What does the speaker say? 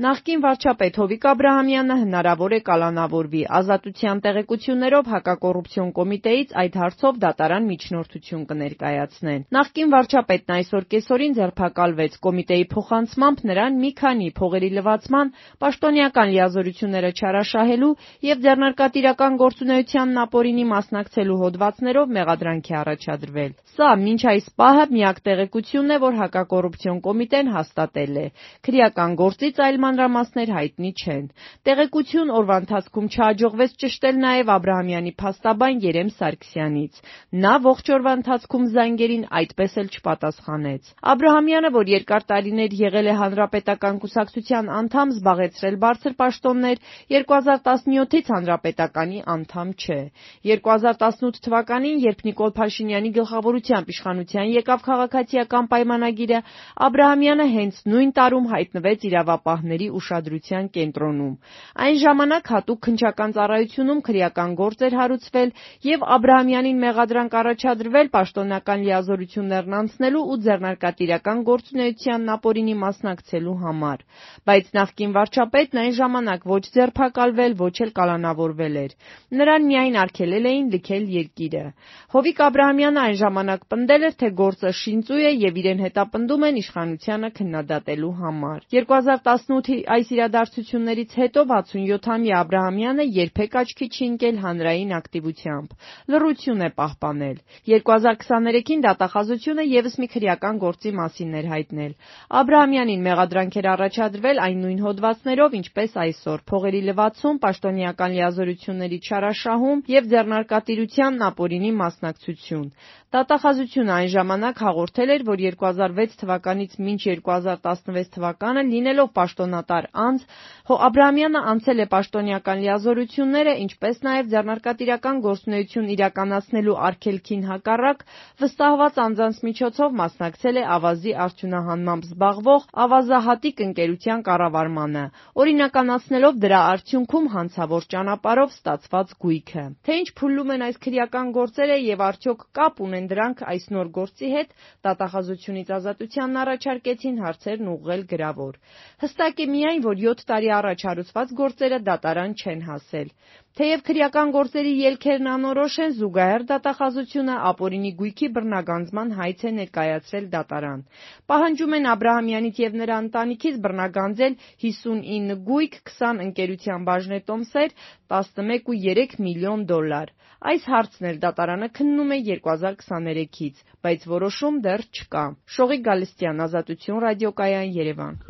Նախկին վարչապետ Հովիկ Աբրահամյանը հնարավոր է կալանավորվի։ Ազատության տեղեկություններով հակակոռուպցիոն կոմիտեից այդ հարցով դատարան միջնորդություն կներկայացնեն։ Նախկին վարչապետն այսօր կեսօրին ձերբակալվեց։ Կոմիտեի փոխանցմամբ նրան մի քանի փողերի լվացման, պաշտոնեական լիազորությունները չարաշահելու և ձեռնարկատիրական գործունեությանն ապօրինի մասնակցելու հոդվածներով մեղադրանք է առաջադրվել։ Սա մինչ այս պահը միակ տեղեկությունն է, որ հակակոռուպցիոն կոմիտեն հաստատել է։ Քրեական գործից այլ մանրամասներ հայտնի չեն։ Տեղեկություն օրվա ընթացքում չհաջողվեց ճշտել նաև Աբրահամյանի փաստաբան Երեմ Սարգսյանից։ Նա ողջ օրվա ընթացքում զանգերին այդպես էլ չպատասխանեց։ Աբրահամյանը, որ երկար տարիներ եղել է Հանրապետական կուսակցության անդամ, զբաղեցրել բարձր պաշտոններ, 2017-ից Հանրապետականի անդամ չէ։ 2018 թվականին, երբ Նիկոլ Փաշինյանի գլխավորությամբ իշխանության եկավ քաղաքացիական պայմանագիրը, Աբրահամյանը հենց նույն տարում հայտնվեց իրավապահների ուշադրության կենտրոնում։ Այն ժամանակ հատուկ քննչական ծառայությունում քրեական գործ էր հարուցվել և Աբրահամյանին մեղադրանք առաջադրվել պաշտոնական լիազորություններն անցնելու ու ձեռնարկատիրական գործունեությանն ապօրինի մասնակցելու համար։ Բայց նախկին վարչապետն այն ժամանակ ոչ ձերբակալվել, ոչ էլ կալանավորվել էր։ Նրան միայն արգելել էին լքել երկիրը։ Հովիկ Աբրահամյանը այն ժամանակ պնդել էր, թե գործը շինծու է և իրեն հետապնդում են իշխանությանը քննադատելու համար։ 2018-ի այս իրադարձություններից հետո 67-ամյա Աբրահամյանը երբեք աչքի չի ընկել հանրային ակտիվությամբ։ Լռություն է պահպանել։ 2023-ին դատախազությունը ևս մի քրեական գործի մասին էր հայտնել։ Աբրահամյանին մեղադրանք էր առաջադրվել այն նույն հոդվածներով, ինչպես այսօր՝ փողերի լվացում, պաշտոնեական լիազորությունների չարաշահում և ձեռնարկատիրությանն ապօրինի մասնակցություն։ Դատախազությունը այն ժամանակ հաղորդել էր, որ 2006 թվականից մինչ 2016 թվականը լինելով պաշտոնատար անձ, Աբրահամյանը անցել է պաշտոնեական լիազորությունները, ինչպես նաև ձեռնարկատիրական գործունեություն իրականացնելու արգելքին հակառակ, վստահված անձանց միջոցով մասնակցել է ավազի արդյունահանմամբ զբաղվող ավազահատիկ ընկերության կառավարմանը, օրինականացնելով դրա արդյունքում հանցավոր ճանապարհով ստացված գույքը։ Թե ինչ փուլում են այս քրեական գործերը և արդյոք կապ ունեն դրանք այս նոր գործի հետ, դատախազությունից ազատությանն առաջարկեցին հարցերն ուղղել գրավոր։ Հստակ է միայն, որ 7 տարի առաջ հարուցված գործերը դատարան չեն հասել։ Թեև քրեական գործերի ելքերն անորոշ են, զուգահեռ դատախազությունը ապօրինի գույքի բռնագանձման հայց է ներկայացրել դատարան։ Պահանջում են Աբրահամյանից և նրա ընտանիքից բռնագանձել 59 գույք, 20 ընկերության բաժնետոմսեր, 11.3 միլիոն $։ Այս հարցն էլ դատարանը քննում է 2023-ից, բայց որոշում դեռ չկա։ Շողիկ Գալստյան, Ազատություն ռադիոկայան, Երևան։